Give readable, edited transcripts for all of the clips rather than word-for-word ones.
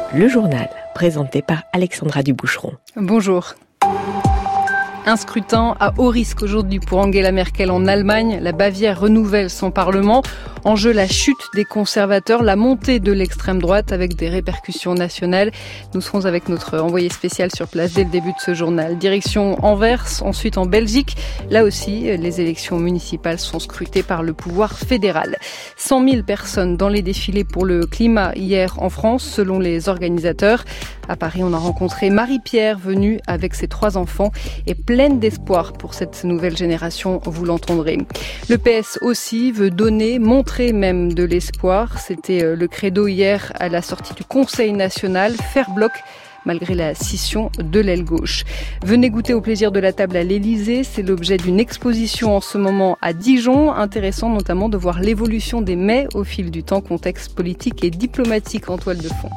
Le journal, présenté par Alexandra Duboucheron. Bonjour. Un scrutin à haut risque aujourd'hui pour Angela Merkel en Allemagne. La Bavière renouvelle son parlement. En jeu, la chute des conservateurs, la montée de l'extrême droite avec des répercussions nationales. Nous serons avec notre envoyé spécial sur place dès le début de ce journal. Direction Anvers, ensuite en Belgique. Là aussi, les élections municipales sont scrutées par le pouvoir fédéral. 100 000 personnes dans les défilés pour le climat hier en France, selon les organisateurs. À Paris, on a rencontré Marie-Pierre, venue avec ses 3 enfants et pleine d'espoir pour cette nouvelle génération, vous l'entendrez. Le PS aussi veut donner, montrer même de l'espoir. C'était le credo hier à la sortie du Conseil national, faire bloc malgré la scission de l'aile gauche. Venez goûter au plaisir de la table à l'Élysée. C'est l'objet d'une exposition en ce moment à Dijon. Intéressant notamment de voir l'évolution des mets au fil du temps, contexte politique et diplomatique en toile de fond.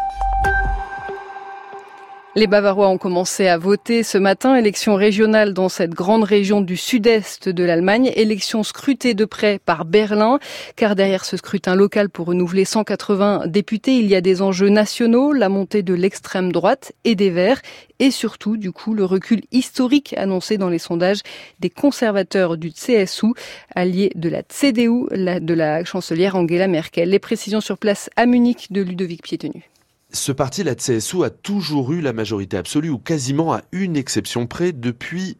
Les Bavarois ont commencé à voter ce matin. Élection régionale dans cette grande région du sud-est de l'Allemagne. Élection scrutée de près par Berlin. Car derrière ce scrutin local pour renouveler 180 députés, il y a des enjeux nationaux, la montée de l'extrême droite et des Verts. Et surtout, du coup, le recul historique annoncé dans les sondages des conservateurs du CSU, alliés de la CDU, de la chancelière Angela Merkel. Les précisions sur place à Munich de Ludovic Piétenu. Ce parti, la CSU, a toujours eu la majorité absolue, ou quasiment à une exception près, depuis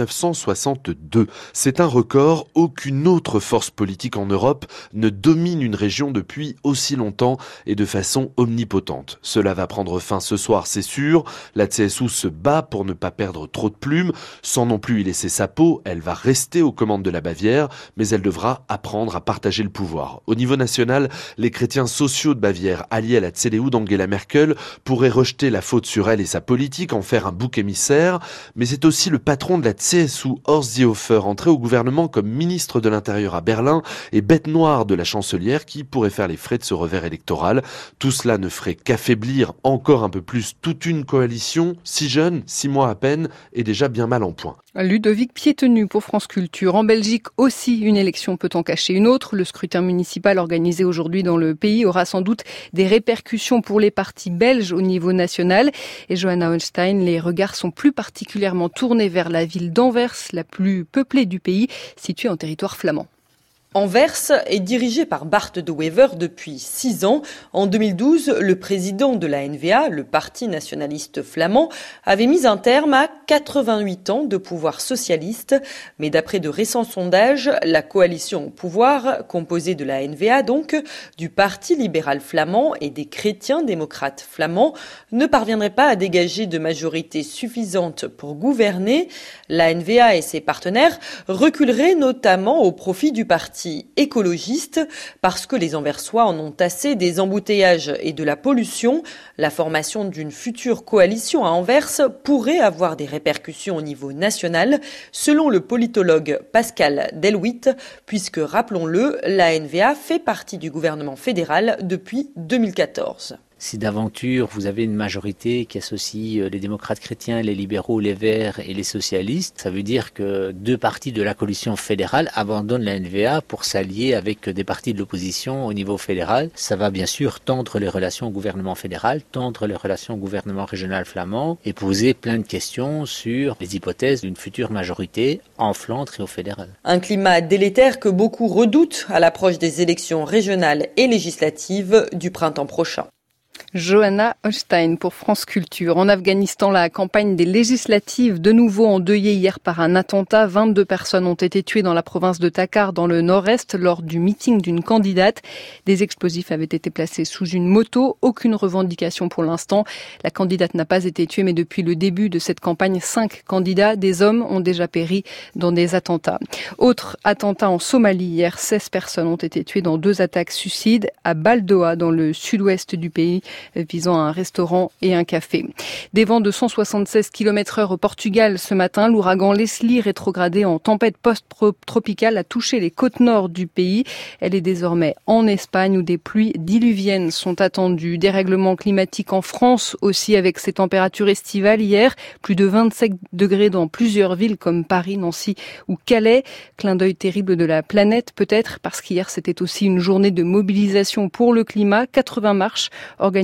1962. C'est un record. Aucune autre force politique en Europe ne domine une région depuis aussi longtemps et de façon omnipotente. Cela va prendre fin ce soir, c'est sûr. La CSU se bat pour ne pas perdre trop de plumes, sans non plus y laisser sa peau. Elle va rester aux commandes de la Bavière, mais elle devra apprendre à partager le pouvoir. Au niveau national, les chrétiens sociaux de Bavière, alliés à la CDU d'Angela Merkel, pourrait rejeter la faute sur elle et sa politique, en faire un bouc émissaire, mais c'est aussi le patron de la CSU, Horst Seehofer, entré au gouvernement comme ministre de l'Intérieur à Berlin et bête noire de la chancelière, qui pourrait faire les frais de ce revers électoral. Tout cela ne ferait qu'affaiblir encore un peu plus toute une coalition, si jeune, 6 mois à peine, et déjà bien mal en point. Ludovic Piétenu pour France Culture. En Belgique aussi, une élection peut en cacher une autre. Le scrutin municipal organisé aujourd'hui dans le pays aura sans doute des répercussions pour les partis belges au niveau national. Et Johanna Holstein, les regards sont plus particulièrement tournés vers la ville d'Anvers, la plus peuplée du pays, située en territoire flamand. Anvers est dirigé par Bart De Wever depuis 6 ans. En 2012, le président de la N-VA, le Parti nationaliste flamand, avait mis un terme à 88 ans de pouvoir socialiste. Mais d'après de récents sondages, la coalition au pouvoir, composée de la N-VA donc, du Parti libéral flamand et des chrétiens démocrates flamands, ne parviendrait pas à dégager de majorité suffisante pour gouverner. La N-VA et ses partenaires reculeraient notamment au profit du parti écologiste, parce que les Anversois en ont assez des embouteillages et de la pollution. La formation d'une future coalition à Anvers pourrait avoir des répercussions au niveau national, selon le politologue Pascal Delwitt, puisque, rappelons-le, la N-VA fait partie du gouvernement fédéral depuis 2014. Si d'aventure vous avez une majorité qui associe les démocrates chrétiens, les libéraux, les verts et les socialistes, ça veut dire que 2 partis de la coalition fédérale abandonnent la N-VA pour s'allier avec des partis de l'opposition au niveau fédéral. Ça va bien sûr tendre les relations au gouvernement fédéral, tendre les relations au gouvernement régional flamand et poser plein de questions sur les hypothèses d'une future majorité en Flandre et au fédéral. Un climat délétère que beaucoup redoutent à l'approche des élections régionales et législatives du printemps prochain. Johanna Holstein pour France Culture. En Afghanistan, la campagne des législatives de nouveau endeuillée hier par un attentat. 22 personnes ont été tuées dans la province de Takhar, dans le nord-est, lors du meeting d'une candidate. Des explosifs avaient été placés sous une moto. Aucune revendication pour l'instant. La candidate n'a pas été tuée, mais depuis le début de cette campagne, 5 candidats, des hommes, ont déjà péri dans des attentats. Autre attentat en Somalie hier. 16 personnes ont été tuées dans 2 attaques suicides à Baldoa, dans le sud-ouest du pays, visant un restaurant et un café. Des vents de 176 km/h au Portugal ce matin. L'ouragan Leslie, rétrogradé en tempête post-tropicale, a touché les côtes nord du pays. Elle est désormais en Espagne où des pluies diluviennes sont attendues. Dérèglement climatique en France aussi avec ces températures estivales hier. Plus de 27 degrés dans plusieurs villes comme Paris, Nancy ou Calais. Clin d'œil terrible de la planète peut-être parce qu'hier c'était aussi une journée de mobilisation pour le climat. 80 marches organisées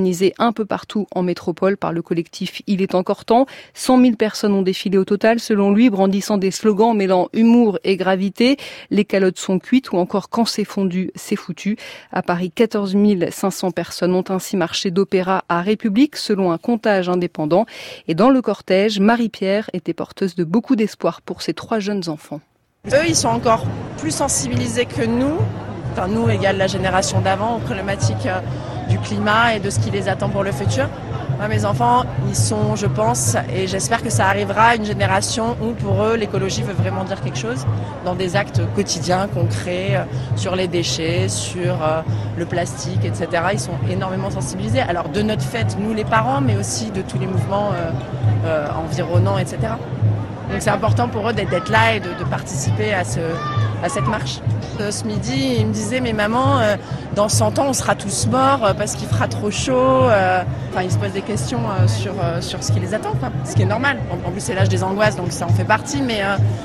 organisés un peu partout en métropole par le collectif Il est encore temps. 100 000 personnes ont défilé au total, selon lui, brandissant des slogans mêlant humour et gravité. Les calottes sont cuites ou encore quand c'est fondu, c'est foutu. À Paris, 14 500 personnes ont ainsi marché d'Opéra à République, selon un comptage indépendant. Et dans le cortège, Marie-Pierre était porteuse de beaucoup d'espoir pour ses 3 jeunes enfants. Eux, ils sont encore plus sensibilisés que nous. Enfin, nous, égale la génération d'avant, aux problématiques du climat et de ce qui les attend pour le futur. Moi, mes enfants, ils sont, je pense, et j'espère que ça arrivera à une génération où pour eux, l'écologie veut vraiment dire quelque chose dans des actes quotidiens, concrets, sur les déchets, sur le plastique, etc. Ils sont énormément sensibilisés. Alors, de notre fait, nous les parents, mais aussi de tous les mouvements environnants, etc. Donc c'est important pour eux d'être là et de participer à cette marche. Ce midi, il me disait, mais maman, dans 100 ans, on sera tous morts parce qu'il fera trop chaud. Enfin, ils se posent des questions sur ce qui les attend, quoi. Ce qui est normal. En plus, c'est l'âge des angoisses, donc ça en fait partie. Mais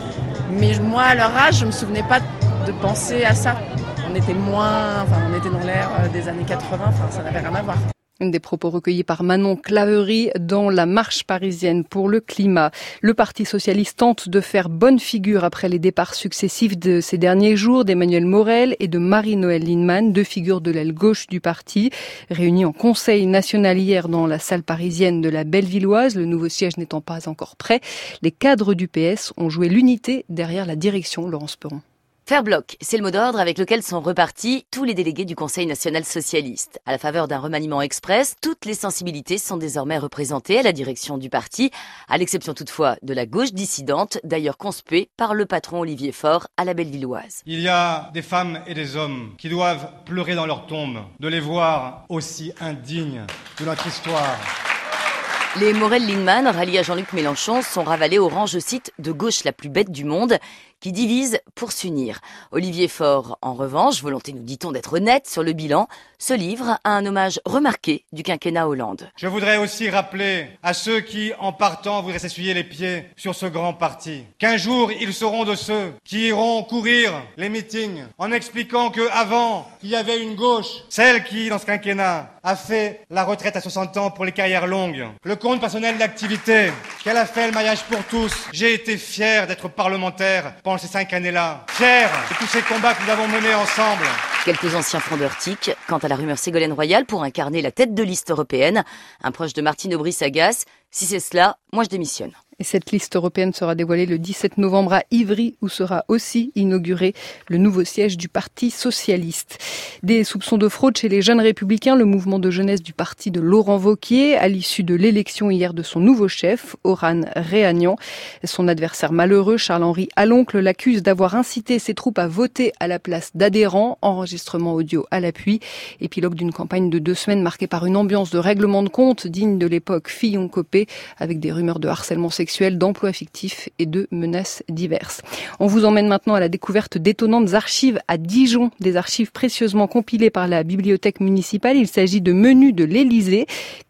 moi, à leur âge, je me souvenais pas de penser à ça. On était dans l'ère des années 80, ça n'avait rien à voir. Des propos recueillis par Manon Claverie dans la marche parisienne pour le climat. Le Parti socialiste tente de faire bonne figure après les départs successifs de ces derniers jours d'Emmanuel Morel et de Marie-Noëlle Lienemann, 2 figures de l'aile gauche du parti. Réunis en conseil national hier dans la salle parisienne de la Bellevilloise, le nouveau siège n'étant pas encore prêt, les cadres du PS ont joué l'unité derrière la direction. Laurence Perron. Faire bloc, c'est le mot d'ordre avec lequel sont repartis tous les délégués du Conseil national socialiste. À la faveur d'un remaniement express, toutes les sensibilités sont désormais représentées à la direction du parti, à l'exception toutefois de la gauche dissidente, d'ailleurs conspuée par le patron Olivier Faure à la Bellevilloise. Il y a des femmes et des hommes qui doivent pleurer dans leur tombe, de les voir aussi indignes de notre histoire. Les Morel-Lienemann, ralliés à Jean-Luc Mélenchon, sont ravalés au rang, je cite, de gauche la plus bête du monde, qui divise pour s'unir. Olivier Faure, en revanche, volonté, nous dit-on, d'être honnête sur le bilan, se livre à un hommage remarqué du quinquennat Hollande. Je voudrais aussi rappeler à ceux qui, en partant, voudraient s'essuyer les pieds sur ce grand parti, qu'un jour, ils seront de ceux qui iront courir les meetings en expliquant qu'avant, il y avait une gauche, celle qui, dans ce quinquennat, a fait la retraite à 60 ans pour les carrières longues, le compte personnel d'activité, qu'elle a fait le maillage pour tous. J'ai été fier d'être parlementaire pendant ces 5 années-là, fier de tous ces combats que nous avons menés ensemble. Quelques anciens frondeurs TIC, quant à la rumeur Ségolène Royal pour incarner la tête de liste européenne, un proche de Martine Aubry s'agace. Si c'est cela, moi je démissionne. Et cette liste européenne sera dévoilée le 17 novembre à Ivry, où sera aussi inauguré le nouveau siège du Parti socialiste. Des soupçons de fraude chez les Jeunes Républicains, le mouvement de jeunesse du parti de Laurent Wauquiez, à l'issue de l'élection hier de son nouveau chef, Oran Réagnan. Son adversaire malheureux, Charles-Henri Aloncle, l'accuse d'avoir incité ses troupes à voter à la place d'adhérents. Enregistrement audio à l'appui. Épilogue d'une campagne de 2 semaines marquée par une ambiance de règlement de compte digne de l'époque Fillon-Copé, avec des rumeurs de harcèlement sexuel, d'emplois fictifs et de menaces diverses. On vous emmène maintenant à la découverte d'étonnantes archives à Dijon, des archives précieusement compilées par la bibliothèque municipale. Il s'agit de menus de l'Élysée,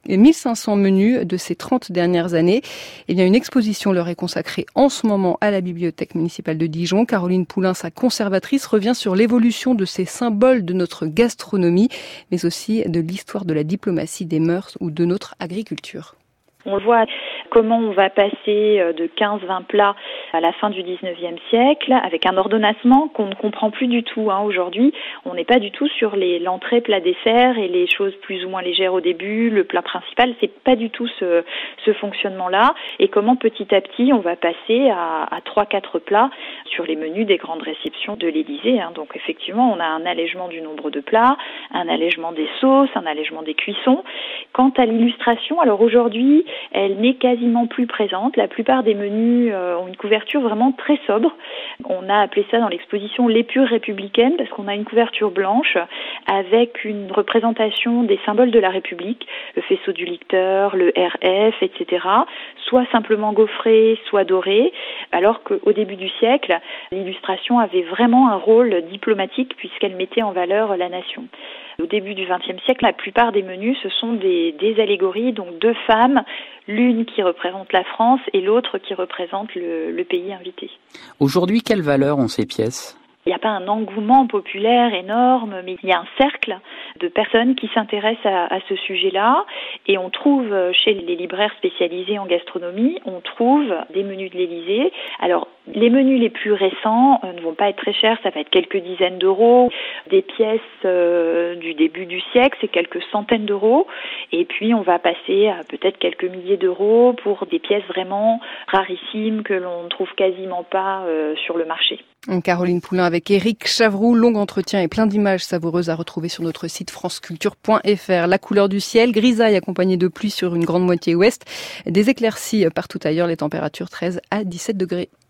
1500 menus de ces 30 dernières années. Eh bien, une exposition leur est consacrée en ce moment à la bibliothèque municipale de Dijon. Caroline Poulain, sa conservatrice, revient sur l'évolution de ces symboles de notre gastronomie, mais aussi de l'histoire de la diplomatie, des mœurs ou de notre agriculture. On voit comment on va passer de 15-20 plats à la fin du 19e siècle avec un ordonnancement qu'on ne comprend plus du tout. Aujourd'hui, on n'est pas du tout sur l'entrée, plat, dessert et les choses plus ou moins légères au début, le plat principal, c'est pas du tout ce fonctionnement-là. Et comment petit à petit on va passer à 3-4 plats sur les menus des grandes réceptions de l'Élysée. Donc effectivement, on a un allègement du nombre de plats, un allègement des sauces, un allègement des cuissons. Quant à l'illustration, alors aujourd'hui, elle n'est quasiment plus présente. La plupart des menus ont une couverture vraiment très sobre. On a appelé ça dans l'exposition l'épure républicaine parce qu'on a une couverture blanche avec une représentation des symboles de la République, le faisceau du licteur, le RF, etc., soit simplement gaufré, soit doré, alors qu'au début du siècle, l'illustration avait vraiment un rôle diplomatique puisqu'elle mettait en valeur la nation. Au début du XXe siècle, la plupart des menus, ce sont des allégories, donc 2 femmes, l'une qui représente la France et l'autre qui représente le pays invité. Aujourd'hui, quelle valeur ont ces pièces ? Il n'y a pas un engouement populaire énorme, mais il y a un cercle de personnes qui s'intéressent à ce sujet-là. Et on trouve chez les libraires spécialisés en gastronomie, on trouve des menus de l'Élysée. Alors, les menus les plus récents ne vont pas être très chers, ça va être quelques dizaines d'euros. Des pièces du début du siècle, c'est quelques centaines d'euros. Et puis, on va passer à peut-être quelques milliers d'euros pour des pièces vraiment rarissimes que l'on ne trouve quasiment pas sur le marché. Caroline Poulain avec Éric Chavroux, long entretien et plein d'images savoureuses à retrouver sur notre site franceculture.fr. La couleur du ciel, grisaille accompagnée de pluie sur une grande moitié ouest, des éclaircies partout ailleurs, les températures 13 à 17 degrés.